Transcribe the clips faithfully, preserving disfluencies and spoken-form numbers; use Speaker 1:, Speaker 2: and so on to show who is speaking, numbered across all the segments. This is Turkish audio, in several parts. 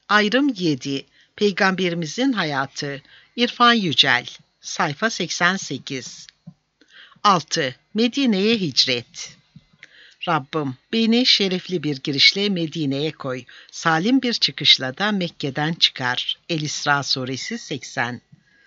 Speaker 1: Ayrım yedi. Peygamberimizin hayatı. İrfan Yücel. Sayfa seksen sekiz. altı. Medine'ye hicret. Rabbim, beni şerefli bir girişle Medine'ye koy. Salim bir çıkışla da Mekke'den çıkar. El-İsra Suresi seksen.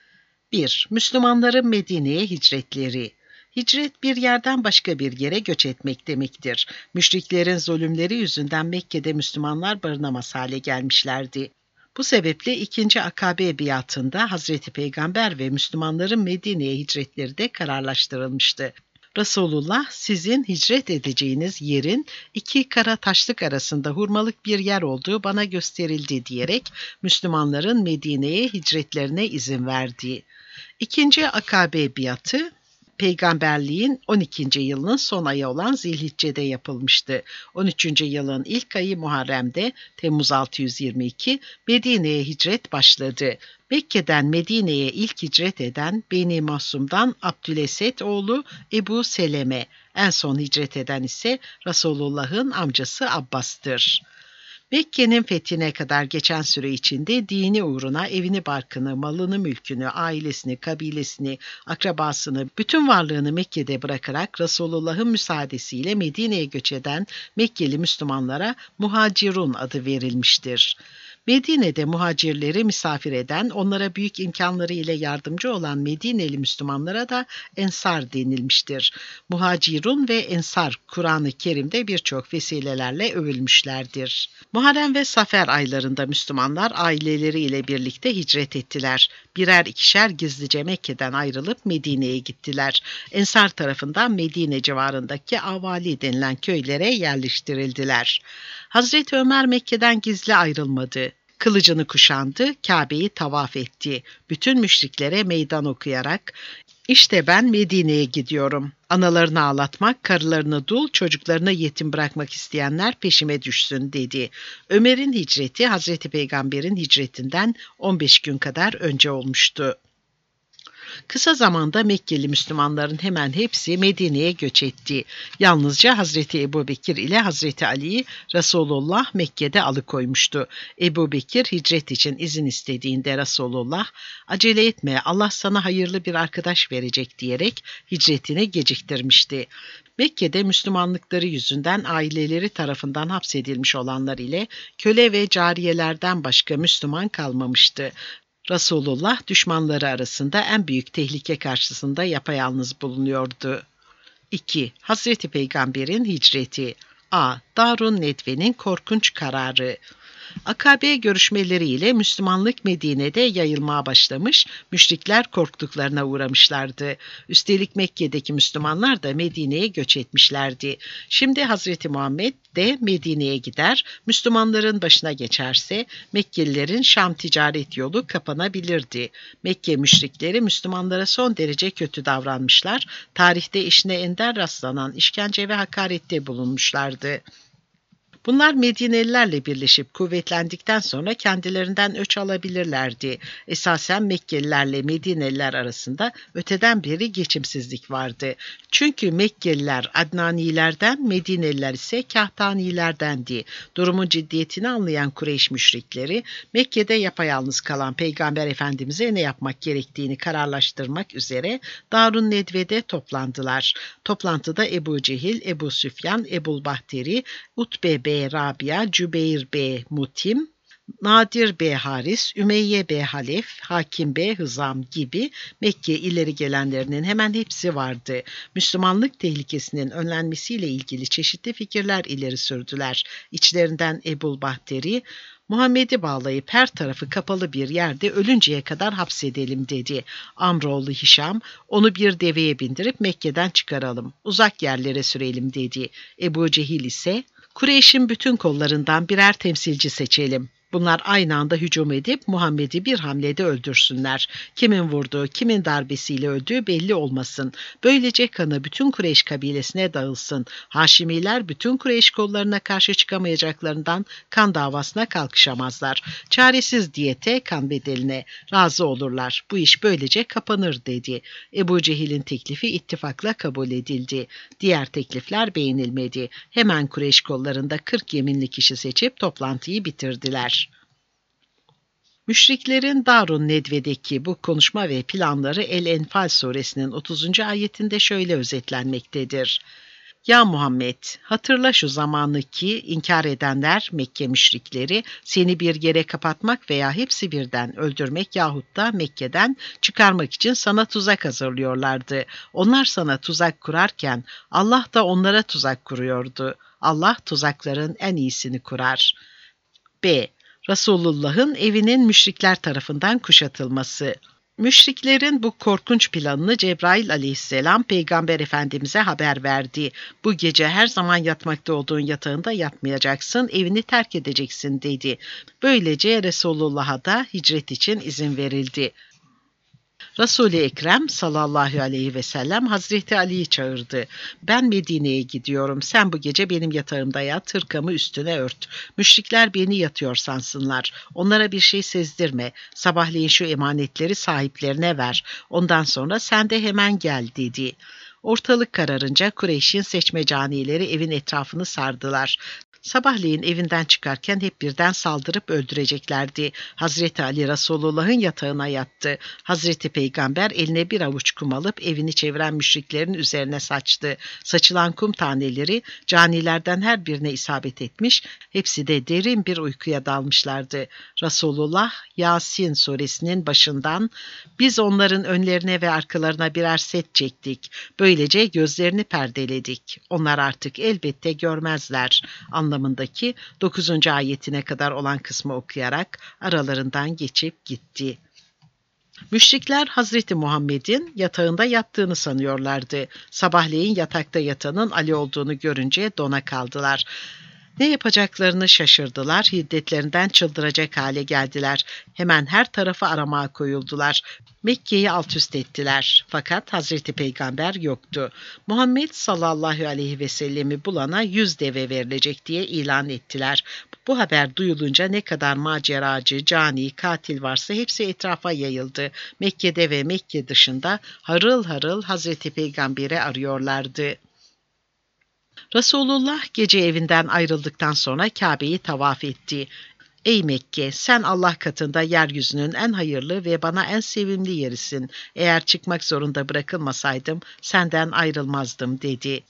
Speaker 1: bir. Müslümanların Medine'ye hicretleri. Hicret bir yerden başka bir yere göç etmek demektir. Müşriklerin zulümleri yüzünden Mekke'de Müslümanlar barınamaz hale gelmişlerdi. Bu sebeple ikinci Akabe biatında Hazreti Peygamber ve Müslümanların Medine'ye hicretleri de kararlaştırılmıştı. Resulullah, sizin hicret edeceğiniz yerin iki kara taşlık arasında hurmalık bir yer olduğu bana gösterildi diyerek Müslümanların Medine'ye hicretlerine izin verdi. İkinci Akabe biatı, Peygamberliğin on ikinci yılının son ayı olan Zilhicce'de yapılmıştı. on üçüncü yılın ilk ayı Muharrem'de, Temmuz altı yüz yirmi iki, Medine'ye hicret başladı. Mekke'den Medine'ye ilk hicret eden Beni Mahsum'dan Abdülesed oğlu Ebu Seleme, en son hicret eden ise Resulullah'ın amcası Abbas'tır. Mekke'nin fethine kadar geçen süre içinde dini uğruna evini barkını, malını mülkünü, ailesini, kabilesini, akrabasını, bütün varlığını Mekke'de bırakarak Resulullah'ın müsaadesiyle Medine'ye göç eden Mekkeli Müslümanlara muhacirun adı verilmiştir. Medine'de muhacirleri misafir eden, onlara büyük imkanları ile yardımcı olan Medineli Müslümanlara da ensar denilmiştir. Muhacirun ve ensar Kur'an-ı Kerim'de birçok vesilelerle övülmüşlerdir. Muharrem ve Safer aylarında Müslümanlar aileleriyle birlikte hicret ettiler. Birer ikişer gizlice Mekke'den ayrılıp Medine'ye gittiler. Ensar tarafından Medine civarındaki Avali denilen köylere yerleştirildiler. Hazreti Ömer Mekke'den gizli ayrılmadı. Kılıcını kuşandı, Kabe'yi tavaf etti. Bütün müşriklere meydan okuyarak, "İşte ben Medine'ye gidiyorum. Analarını ağlatmak, karılarını dul, çocuklarını yetim bırakmak isteyenler peşime düşsün," dedi. Ömer'in hicreti Hazreti Peygamber'in hicretinden on beş gün kadar önce olmuştu. Kısa zamanda Mekkeli Müslümanların hemen hepsi Medine'ye göç etti. Yalnızca Hazreti Ebubekir ile Hazreti Ali'yi Resulullah Mekke'de alıkoymuştu. Ebubekir hicret için izin istediğinde Resulullah, "Acele etme, Allah sana hayırlı bir arkadaş verecek," diyerek hicretini geciktirmişti. Mekke'de Müslümanlıkları yüzünden aileleri tarafından hapsedilmiş olanlar ile köle ve cariyelerden başka Müslüman kalmamıştı. Resulullah düşmanları arasında en büyük tehlike karşısında yapayalnız bulunuyordu. iki. Hazreti Peygamber'in hicreti. A. Darun Nedve'nin korkunç kararı. Akabe görüşmeleriyle Müslümanlık Medine'de yayılmaya başlamış, müşrikler korktuklarına uğramışlardı. Üstelik Mekke'deki Müslümanlar da Medine'ye göç etmişlerdi. Şimdi Hazreti Muhammed de Medine'ye gider, Müslümanların başına geçerse Mekkelilerin Şam ticaret yolu kapanabilirdi. Mekke müşrikleri Müslümanlara son derece kötü davranmışlar, tarihte eşine ender rastlanan işkence ve hakarette bulunmuşlardı. Bunlar Medinelilerle birleşip kuvvetlendikten sonra kendilerinden öç alabilirlerdi. Esasen Mekkelilerle Medineliler arasında öteden beri geçimsizlik vardı. Çünkü Mekkeliler Adnanilerden, Medineliler ise Kahtanilerdendi. Durumun ciddiyetini anlayan Kureyş müşrikleri, Mekke'de yapayalnız kalan Peygamber Efendimiz'e ne yapmak gerektiğini kararlaştırmak üzere Darun Nedve'de toplandılar. Toplantıda Ebu Cehil, Ebu Süfyan, Ebul Bahteri, Utbe B. Rabia, Cübeyr B. Mutim, Nadir B. Haris, Ümeyye B. Halef, Hakim B. Hızam gibi Mekke ileri gelenlerinin hemen hepsi vardı. Müslümanlık tehlikesinin önlenmesiyle ilgili çeşitli fikirler ileri sürdüler. İçlerinden Ebul Bahteri, "Muhammed'i bağlayıp her tarafı kapalı bir yerde ölünceye kadar hapsedelim," dedi. Amroğlu Hişam, "Onu bir deveye bindirip Mekke'den çıkaralım, uzak yerlere sürelim," dedi. Ebu Cehil ise, "Kureyş'in bütün kollarından birer temsilci seçelim. Bunlar aynı anda hücum edip Muhammed'i bir hamlede öldürsünler. Kimin vurduğu, kimin darbesiyle öldüğü belli olmasın. Böylece kanı bütün Kureyş kabilesine dağılsın. Haşimiler bütün Kureyş kollarına karşı çıkamayacaklarından kan davasına kalkışamazlar. Çaresiz diyete, kan bedeline razı olurlar. Bu iş böylece kapanır," dedi. Ebu Cehil'in teklifi ittifakla kabul edildi. Diğer teklifler beğenilmedi. Hemen Kureyş kollarında kırk yeminli kişi seçip toplantıyı bitirdiler. Müşriklerin Darun Nedve'deki bu konuşma ve planları El-Enfal suresinin otuzuncu ayetinde şöyle özetlenmektedir. Ya Muhammed, hatırla şu zamanı ki inkar edenler, Mekke müşrikleri, seni bir yere kapatmak veya hepsi birden öldürmek yahut da Mekke'den çıkarmak için sana tuzak hazırlıyorlardı. Onlar sana tuzak kurarken Allah da onlara tuzak kuruyordu. Allah tuzakların en iyisini kurar. B. Resulullah'ın evinin müşrikler tarafından kuşatılması. Müşriklerin bu korkunç planını Cebrail aleyhisselam Peygamber Efendimiz'e haber verdi. Bu gece her zaman yatmakta olduğun yatağında yatmayacaksın, evini terk edeceksin dedi. Böylece Resulullah'a da hicret için izin verildi. Resul-i Ekrem sallallahu aleyhi ve sellem Hazreti Ali'yi çağırdı. Ben Medine'ye gidiyorum. Sen bu gece benim yatağımda yat, hırkamı üstüne ört. Müşrikler beni yatıyor sansınlar. Onlara bir şey sezdirme. Sabahleyin şu emanetleri sahiplerine ver. Ondan sonra sen de hemen gel dedi. Ortalık kararınca Kureyş'in seçme canileri evin etrafını sardılar. Sabahleyin evinden çıkarken hep birden saldırıp öldüreceklerdi. Hazreti Ali Resulullah'ın yatağına yattı. Hazreti Peygamber eline bir avuç kum alıp evini çeviren müşriklerin üzerine saçtı. Saçılan kum taneleri canilerden her birine isabet etmiş, hepsi de derin bir uykuya dalmışlardı. Resulullah Yasin suresinin başından biz onların önlerine ve arkalarına birer set çektik. Böylece gözlerini perdeledik. Onlar artık elbette görmezler anlamındaki dokuzuncu ayetine kadar olan kısmı okuyarak aralarından geçip gitti. Müşrikler Hazreti Muhammed'in yatağında yattığını sanıyorlardı. Sabahleyin yatakta yatanın Ali olduğunu görünce dona kaldılar. Ne yapacaklarını şaşırdılar, hiddetlerinden çıldıracak hale geldiler. Hemen her tarafı aramaya koyuldular. Mekke'yi alt üst ettiler. Fakat Hazreti Peygamber yoktu. Muhammed sallallahu aleyhi ve sellemi bulana yüz deve verilecek diye ilan ettiler. Bu haber duyulunca ne kadar maceracı, cani, katil varsa hepsi etrafa yayıldı. Mekke'de ve Mekke dışında harıl harıl Hazreti Peygamber'i arıyorlardı. Resulullah gece evinden ayrıldıktan sonra Kabe'yi tavaf etti. Ey Mekke, sen Allah katında yeryüzünün en hayırlı ve bana en sevimli yerisin. Eğer çıkmak zorunda bırakılmasaydım senden ayrılmazdım dedi.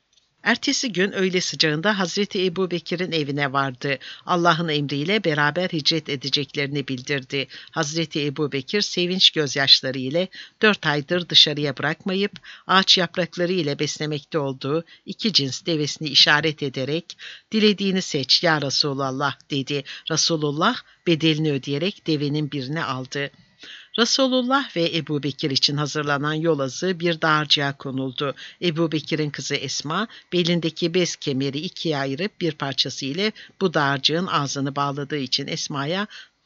Speaker 1: Ertesi gün öğle sıcağında Hazreti Ebubekir'in evine vardı. Allah'ın emriyle beraber hicret edeceklerini bildirdi. Hazreti Ebubekir sevinç gözyaşları ile dört aydır dışarıya bırakmayıp ağaç yaprakları ile beslemekte olduğu iki cins devesini işaret ederek dilediğini seç ya Resulallah dedi. Resulullah bedelini ödeyerek devenin birini aldı. Resulullah ve Ebubekir için hazırlanan yol azığı bir dağarcığa konuldu. Ebubekir'in kızı Esma, belindeki bez kemeri ikiye ayırıp bir parçası ile bu dağarcığın ağzını bağladığı için Esma'ya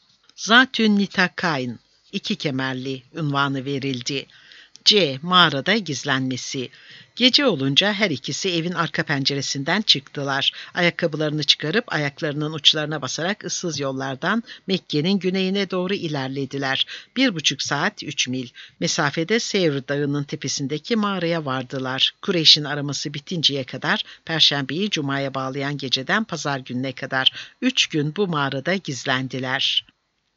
Speaker 1: Zatün Nitakayn, iki kemerli unvanı verildi. C. Mağarada gizlenmesi. Gece olunca her ikisi evin arka penceresinden çıktılar. Ayakkabılarını çıkarıp ayaklarının uçlarına basarak ıssız yollardan Mekke'nin güneyine doğru ilerlediler. Bir buçuk saat üç mil mesafede Sevr Dağı'nın tepesindeki mağaraya vardılar. Kureyş'in araması bitinceye kadar Perşembeyi Cuma'ya bağlayan geceden Pazar gününe kadar üç gün bu mağarada gizlendiler.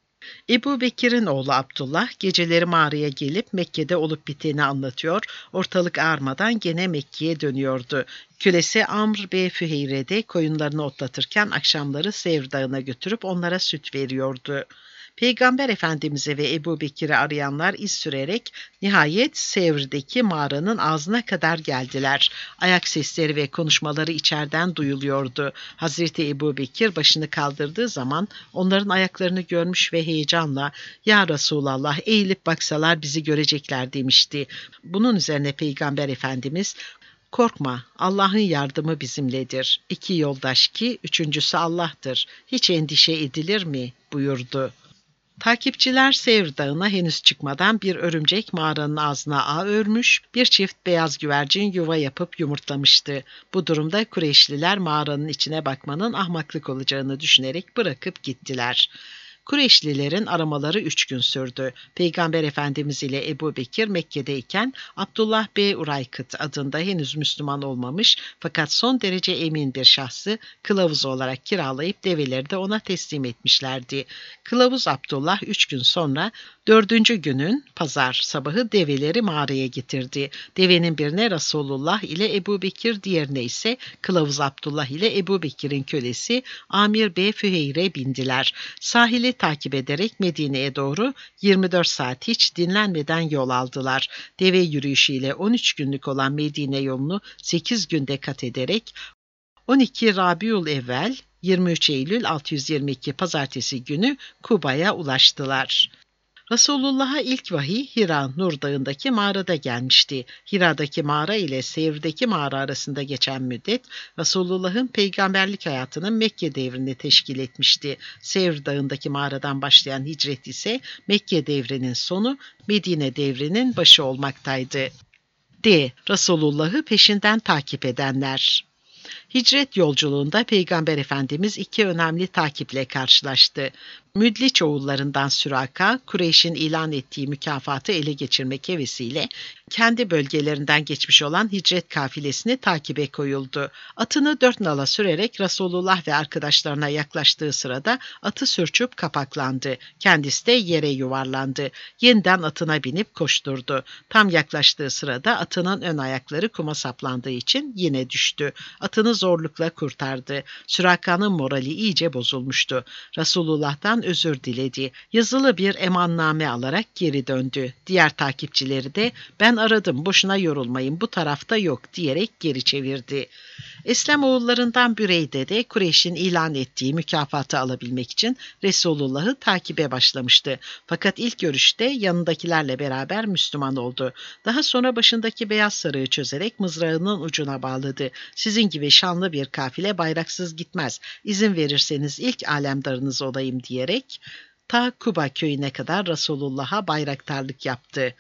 Speaker 1: Ebubekir'in oğlu Abdullah geceleri mağaraya gelip Mekke'de olup biteni anlatıyor, ortalık ağarmadan gene Mekke'ye dönüyordu. Kölesi Amr Bey Füheyre de koyunlarını otlatırken akşamları Sevr Dağı'na götürüp onlara süt veriyordu. Peygamber Efendimiz'e ve Ebubekir'i arayanlar iz sürerek nihayet Sevr'deki mağaranın ağzına kadar geldiler. Ayak sesleri ve konuşmaları içeriden duyuluyordu. Hazreti Ebubekir başını kaldırdığı zaman onların ayaklarını görmüş ve heyecanla "Ya Resulallah, eğilip baksalar bizi görecekler" demişti. Bunun üzerine Peygamber Efendimiz "Korkma, Allah'ın yardımı bizimledir. İki yoldaş ki üçüncüsü Allah'tır. Hiç endişe edilir mi?" buyurdu. Takipçiler Sevr Dağı'na henüz çıkmadan bir örümcek mağaranın ağzına ağ örmüş, bir çift beyaz güvercin yuva yapıp yumurtlamıştı. Bu durumda Kureyşliler mağaranın içine bakmanın ahmaklık olacağını düşünerek bırakıp gittiler. Kureyşlilerin aramaları üç gün sürdü. Peygamber Efendimiz ile Ebu Bekir Mekke'deyken Abdullah B. Uraykıt adında henüz Müslüman olmamış fakat son derece emin bir şahsı kılavuz olarak kiralayıp develeri de ona teslim etmişlerdi. Kılavuz Abdullah üç gün sonra dördüncü günün pazar sabahı develeri mağaraya getirdi. Devenin birine Resulullah ile Ebu Bekir, diğerine ise Kılavuz Abdullah ile Ebu Bekir'in kölesi Amir B. Füheyre bindiler. Sahili takip ederek Medine'ye doğru yirmi dört saat hiç dinlenmeden yol aldılar. Deve yürüyüşüyle on üç günlük olan Medine yolunu sekiz günde kat ederek on iki Rabiul Evvel yirmi üç Eylül altı yüz yirmi iki Pazartesi günü Kuba'ya ulaştılar. Resulullah'a ilk vahiy Hira Nur Dağı'ndaki mağarada gelmişti. Hira'daki mağara ile Sevr'deki mağara arasında geçen müddet Resulullah'ın peygamberlik hayatının Mekke devrini teşkil etmişti. Sevr Dağı'ndaki mağaradan başlayan hicret ise Mekke devrinin sonu, Medine devrinin başı olmaktaydı. D. Resulullah'ı peşinden takip edenler. Hicret yolculuğunda Peygamber Efendimiz iki önemli takiple karşılaştı. Müdliç oğullarından Süraka, Kureyş'in ilan ettiği mükafatı ele geçirmek hevesiyle kendi bölgelerinden geçmiş olan hicret kafilesini takibe koyuldu. Atını dört nala sürerek Resulullah ve arkadaşlarına yaklaştığı sırada atı sürçüp kapaklandı. Kendisi de yere yuvarlandı. Yeniden atına binip koşturdu. Tam yaklaştığı sırada atının ön ayakları kuma saplandığı için yine düştü. Atını zorlukla kurtardı. Süraka'nın morali iyice bozulmuştu. Resulullah'tan özür diledi. Yazılı bir emanname alarak geri döndü. Diğer takipçileri de ben aradım, boşuna yorulmayın, bu tarafta yok diyerek geri çevirdi. Eslem oğullarından Büreyde de Kureyş'in ilan ettiği mükafatı alabilmek için Resulullah'ı takibe başlamıştı. Fakat ilk görüşte yanındakilerle beraber Müslüman oldu. Daha sonra başındaki beyaz sarığı çözerek mızrağının ucuna bağladı. Sizin gibi şanlı bir kafile bayraksız gitmez. İzin verirseniz ilk alemdarınız olayım diyerek ta Kuba köyüne kadar Resulullah'a bayraktarlık yaptı.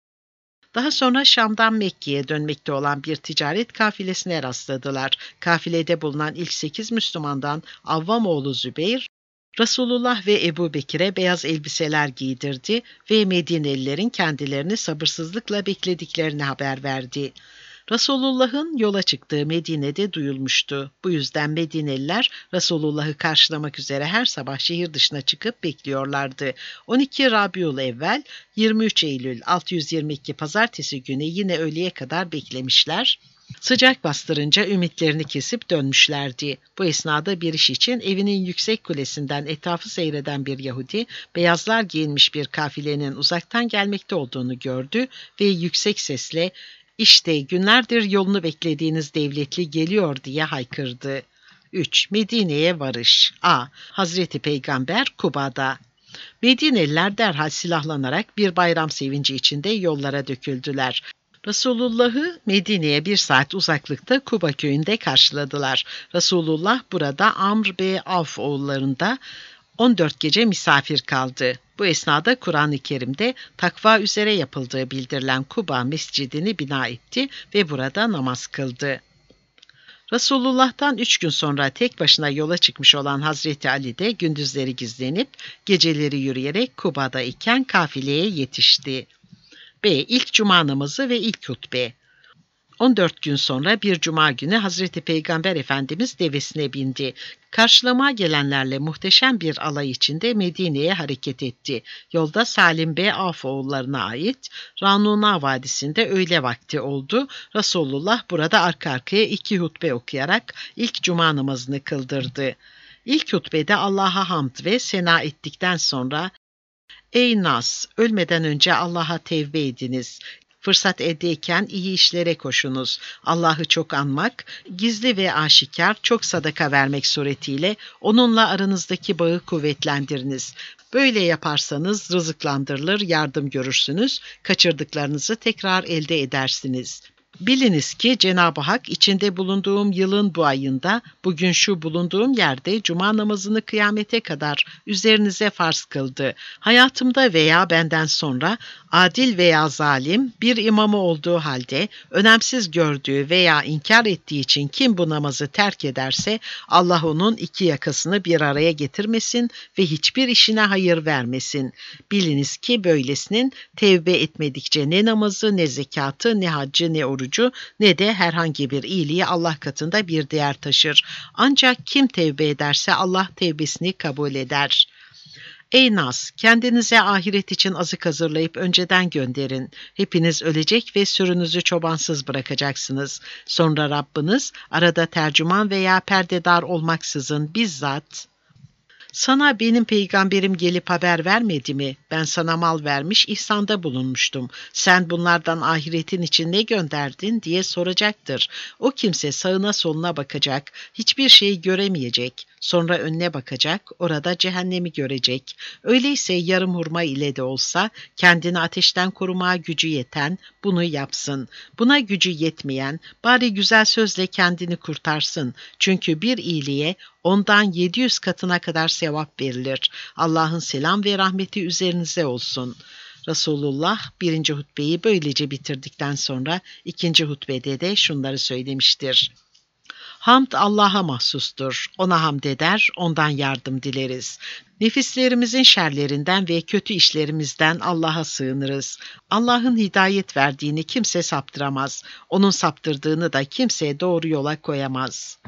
Speaker 1: Daha sonra Şam'dan Mekke'ye dönmekte olan bir ticaret kafilesine rastladılar. Kafilede bulunan ilk sekiz Müslümandan Avvam oğlu Zübeyr, Resulullah ve Ebu Bekir'e beyaz elbiseler giydirdi ve Medinelilerin kendilerini sabırsızlıkla beklediklerini haber verdi. Resulullah'ın yola çıktığı Medine'de duyulmuştu. Bu yüzden Medineliler Resulullah'ı karşılamak üzere her sabah şehir dışına çıkıp bekliyorlardı. on iki Rabiul Evvel yirmi üç Eylül altı yüz yirmi iki Pazartesi günü yine öğleye kadar beklemişler. Sıcak bastırınca ümitlerini kesip dönmüşlerdi. Bu esnada bir iş için evinin yüksek kulesinden etrafı seyreden bir Yahudi, beyazlar giyinmiş bir kafilenin uzaktan gelmekte olduğunu gördü ve yüksek sesle İşte günlerdir yolunu beklediğiniz devletli geliyor diye haykırdı. üç. Medine'ye varış. A. Hazreti Peygamber Kuba'da. Medineliler derhal silahlanarak bir bayram sevinci içinde yollara döküldüler. Resulullah'ı Medine'ye bir saat uzaklıkta Kuba köyünde karşıladılar. Resulullah burada Amr B. Avf oğullarında on dört gece misafir kaldı. Bu esnada Kur'an-ı Kerim'de takva üzere yapıldığı bildirilen Kuba mescidini bina etti ve burada namaz kıldı. Resulullah'tan üç gün sonra tek başına yola çıkmış olan Hazreti Ali de gündüzleri gizlenip geceleri yürüyerek Kuba'da iken kafileye yetişti. B. İlk cuma namazı ve ilk hutbe. on dört gün sonra bir cuma günü Hazreti Peygamber Efendimiz devesine bindi. Karşılamaya gelenlerle muhteşem bir alay içinde Medine'ye hareket etti. Yolda Salim B. Avf oğullarına ait Ranuna Vadisi'nde öğle vakti oldu. Resulullah burada arka arkaya iki hutbe okuyarak ilk cuma namazını kıldırdı. İlk hutbede Allah'a hamd ve sena ettikten sonra "Ey nas, ölmeden önce Allah'a tevbe ediniz. Fırsat eldeyken iyi işlere koşunuz. Allah'ı çok anmak, gizli ve aşikar çok sadaka vermek suretiyle onunla aranızdaki bağı kuvvetlendiriniz. Böyle yaparsanız rızıklandırılır, yardım görürsünüz, kaçırdıklarınızı tekrar elde edersiniz. Biliniz ki Cenab-ı Hak içinde bulunduğum yılın bu ayında bugün şu bulunduğum yerde cuma namazını kıyamete kadar üzerinize farz kıldı. Hayatımda veya benden sonra adil veya zalim bir imamı olduğu halde önemsiz gördüğü veya inkar ettiği için kim bu namazı terk ederse Allah onun iki yakasını bir araya getirmesin ve hiçbir işine hayır vermesin. Biliniz ki böylesinin tevbe etmedikçe ne namazı, ne zekatı, ne haccı, ne orucu ne de herhangi bir iyiliği Allah katında bir değer taşır. Ancak kim tevbe ederse Allah tevbesini kabul eder. Ey Nas! Kendinize ahiret için azık hazırlayıp önceden gönderin. Hepiniz ölecek ve sürünüzü çobansız bırakacaksınız. Sonra Rabbiniz arada tercüman veya perdedar olmaksızın bizzat sana benim peygamberim gelip haber vermedi mi? Ben sana mal vermiş, ihsanda bulunmuştum. Sen bunlardan ahiretin için ne gönderdin diye soracaktır. O kimse sağına soluna bakacak, hiçbir şeyi göremeyecek. Sonra önüne bakacak, orada cehennemi görecek. Öyleyse yarım hurma ile de olsa kendini ateşten korumaya gücü yeten bunu yapsın. Buna gücü yetmeyen bari güzel sözle kendini kurtarsın. Çünkü bir iyiliğe ondan yedi yüz katına kadar sevap verilir. Allah'ın selam ve rahmeti üzerinize olsun. Resulullah birinci hutbeyi böylece bitirdikten sonra ikinci hutbede de şunları söylemiştir. Hamd Allah'a mahsustur. Ona hamd eder, ondan yardım dileriz. Nefislerimizin şerlerinden ve kötü işlerimizden Allah'a sığınırız. Allah'ın hidayet verdiğini kimse saptıramaz. Onun saptırdığını da kimse doğru yola koyamaz.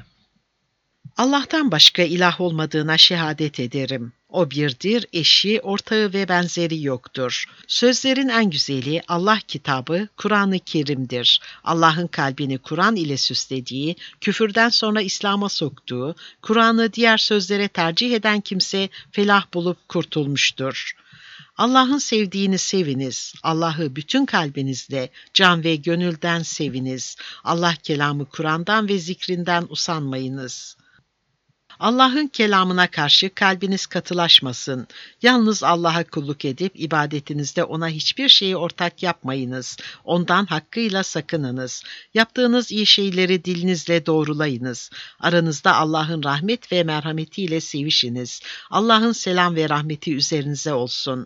Speaker 1: Allah'tan başka ilah olmadığına şehadet ederim. O birdir, eşi, ortağı ve benzeri yoktur. Sözlerin en güzeli Allah kitabı, Kur'an-ı Kerim'dir. Allah'ın kalbini Kur'an ile süslediği, küfürden sonra İslam'a soktuğu, Kur'an'ı diğer sözlere tercih eden kimse felah bulup kurtulmuştur. Allah'ın sevdiğini seviniz. Allah'ı bütün kalbinizle, can ve gönülden seviniz. Allah kelamı Kur'an'dan ve zikrinden usanmayınız. Allah'ın kelamına karşı kalbiniz katılaşmasın. Yalnız Allah'a kulluk edip ibadetinizde ona hiçbir şeyi ortak yapmayınız. Ondan hakkıyla sakınınız. Yaptığınız iyi şeyleri dilinizle doğrulayınız. Aranızda Allah'ın rahmet ve merhametiyle sevişiniz. Allah'ın selam ve rahmeti üzerinize olsun.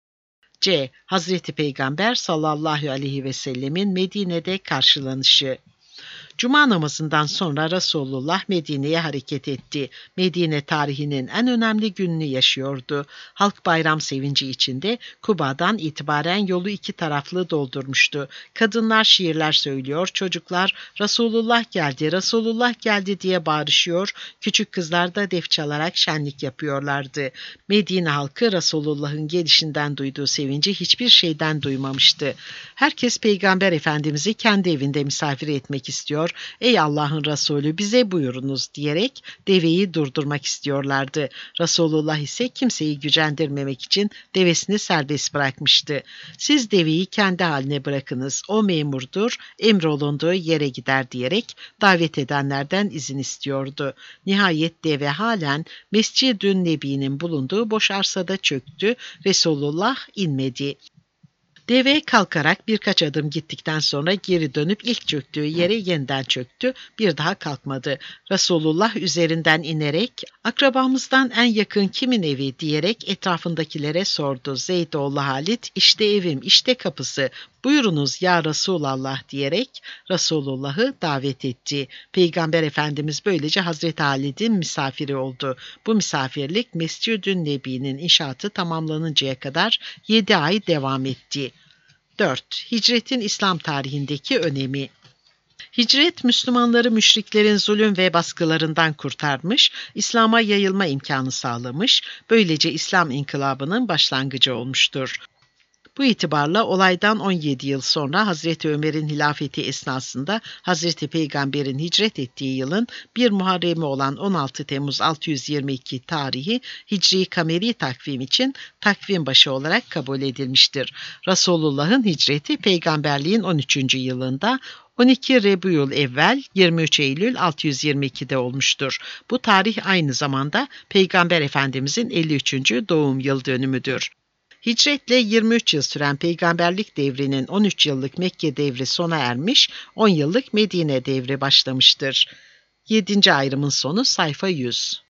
Speaker 1: C. Hazreti Peygamber sallallahu aleyhi ve sellemin Medine'de karşılanışı. Cuma namazından sonra Resulullah Medine'ye hareket etti. Medine tarihinin en önemli gününü yaşıyordu. Halk bayram sevinci içinde Kuba'dan itibaren yolu iki taraflı doldurmuştu. Kadınlar şiirler söylüyor, çocuklar Resulullah geldi, Resulullah geldi diye bağırışıyor, küçük kızlar da def çalarak şenlik yapıyorlardı. Medine halkı Resulullah'ın gelişinden duyduğu sevinci hiçbir şeyden duymamıştı. Herkes Peygamber Efendimiz'i kendi evinde misafir etmek istiyor. Ey Allah'ın Resulü bize buyurunuz diyerek deveyi durdurmak istiyorlardı. Resulullah ise kimseyi gücendirmemek için devesini serbest bırakmıştı. Siz deveyi kendi haline bırakınız, o memurdur, emrolunduğu yere gider diyerek davet edenlerden izin istiyordu. Nihayet deve halen Mescid-ün Nebi'nin bulunduğu boş arsada çöktü. Resulullah inmedi. Deve kalkarak birkaç adım gittikten sonra geri dönüp ilk çöktüğü yere yeniden çöktü, bir daha kalkmadı. Resulullah üzerinden inerek, akrabamızdan en yakın kimin evi diyerek etrafındakilere sordu. Zeydoğlu Halit, işte evim, işte kapısı, buyurunuz ya Resulallah diyerek Resulullah'ı davet etti. Peygamber Efendimiz böylece Hazreti Halid'in misafiri oldu. Bu misafirlik Mescid-ün Nebi'nin inşaatı tamamlanıncaya kadar yedi ay devam etti. dört. Hicretin İslam tarihindeki önemi. Hicret, Müslümanları müşriklerin zulüm ve baskılarından kurtarmış, İslam'a yayılma imkanı sağlamış, böylece İslam inkılabının başlangıcı olmuştur. Bu itibarla olaydan on yedi yıl sonra Hazreti Ömer'in hilafeti esnasında Hazreti Peygamber'in hicret ettiği yılın bir Muharrem'i olan on altı Temmuz altı yüz yirmi iki tarihi Hicri Kameri takvim için takvim başı olarak kabul edilmiştir. Resulullah'ın hicreti peygamberliğin on üçüncü yılında on iki Rebiyül Evvel yirmi üç Eylül altı yüz yirmi iki'de olmuştur. Bu tarih aynı zamanda Peygamber Efendimizin elli üçüncü doğum yıl dönümüdür. Hicretle yirmi üç yıl süren peygamberlik devrinin on üç yıllık Mekke devri sona ermiş, on yıllık Medine devri başlamıştır. yedinci ayrımın sonu sayfa yüz.